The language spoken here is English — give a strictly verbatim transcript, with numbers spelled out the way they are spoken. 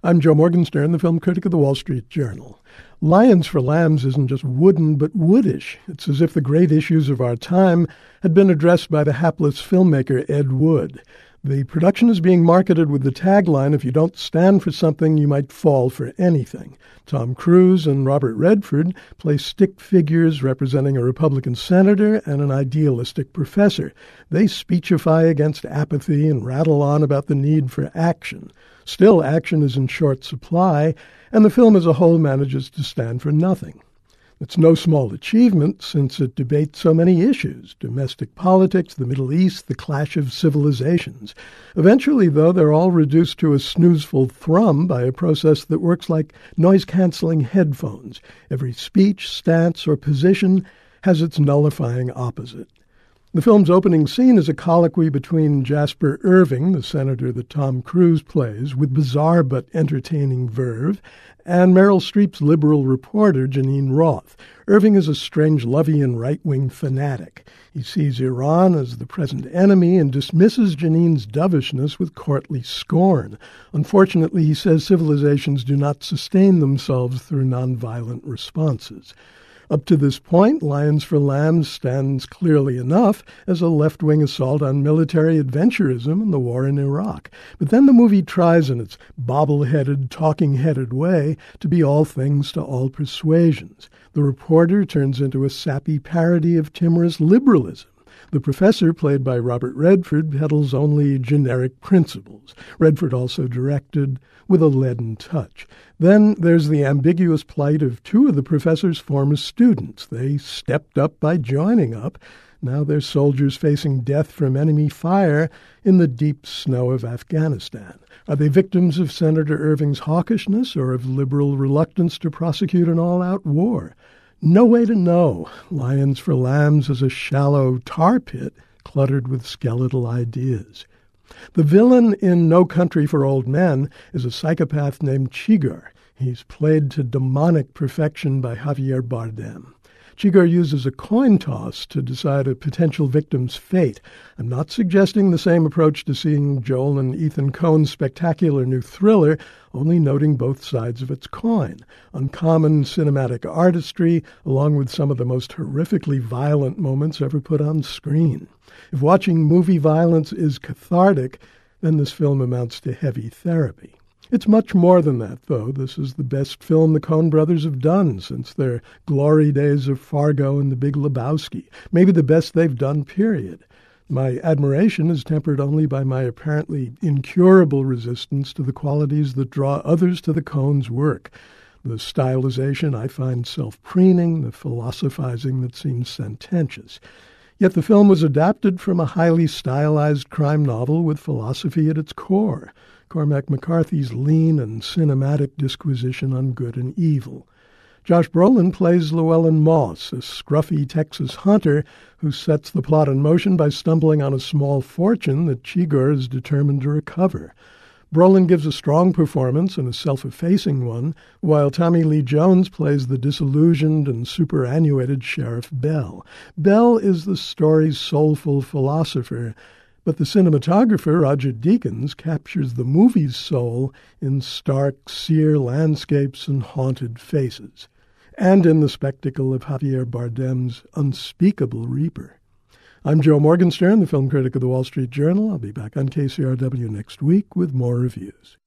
I'm Joe Morgenstern, the film critic of the Wall Street Journal. Lions for Lambs isn't just wooden, but woodish. It's as if the great issues of our time had been addressed by the hapless filmmaker Ed Wood. The production is being marketed with the tagline, "If you don't stand for something, you might fall for anything." Tom Cruise and Robert Redford play stick figures representing a Republican senator and an idealistic professor. They speechify against apathy and rattle on about the need for action. Still, action is in short supply, and the film as a whole manages to stand for nothing. It's no small achievement, since it debates so many issues: domestic politics, the Middle East, the clash of civilizations. Eventually, though, they're all reduced to a snoozeful thrum by a process that works like noise-canceling headphones. Every speech, stance, or position has its nullifying opposite. The film's opening scene is a colloquy between Jasper Irving, the senator that Tom Cruise plays, with bizarre but entertaining verve, and Meryl Streep's liberal reporter, Janine Roth. Irving is a Strangelovian right-wing fanatic. He sees Iran as the present enemy and dismisses Janine's dovishness with courtly scorn. Unfortunately, he says civilizations do not sustain themselves through nonviolent responses. Up to this point, Lions for Lambs stands clearly enough as a left-wing assault on military adventurism in the war in Iraq. But then the movie tries in its bobble-headed, talking-headed way to be all things to all persuasions. The reporter turns into a sappy parody of timorous liberalism. The professor, played by Robert Redford, peddles only generic principles. Redford also directed with a leaden touch. Then there's the ambiguous plight of two of the professor's former students. They stepped up by joining up. Now they're soldiers facing death from enemy fire in the deep snow of Afghanistan. Are they victims of Senator Irving's hawkishness or of liberal reluctance to prosecute an all-out war? No way to know. Lions for Lambs is a shallow tar pit cluttered with skeletal ideas. The villain in No Country for Old Men is a psychopath named Chigurh. He's played to demonic perfection by Javier Bardem. Chigurh uses a coin toss to decide a potential victim's fate. I'm not suggesting the same approach to seeing Joel and Ethan Coen's spectacular new thriller, only noting both sides of its coin. Uncommon cinematic artistry, along with some of the most horrifically violent moments ever put on screen. If watching movie violence is cathartic, then this film amounts to heavy therapy. It's much more than that, though. This is the best film the Coen brothers have done since their glory days of Fargo and The Big Lebowski. Maybe the best they've done, period. My admiration is tempered only by my apparently incurable resistance to the qualities that draw others to the Coens' work. The stylization I find self-preening, the philosophizing that seems sententious. Yet the film was adapted from a highly stylized crime novel with philosophy at its core. Cormac McCarthy's lean and cinematic disquisition on good and evil. Josh Brolin plays Llewellyn Moss, a scruffy Texas hunter who sets the plot in motion by stumbling on a small fortune that Chigurh is determined to recover. Brolin gives a strong performance and a self-effacing one, while Tommy Lee Jones plays the disillusioned and superannuated Sheriff Bell. Bell is the story's soulful philosopher, but the cinematographer, Roger Deakins, captures the movie's soul in stark, sere landscapes and haunted faces, and in the spectacle of Javier Bardem's unspeakable Reaper. I'm Joe Morgenstern, the film critic of the Wall Street Journal. I'll be back on K C R W next week with more reviews.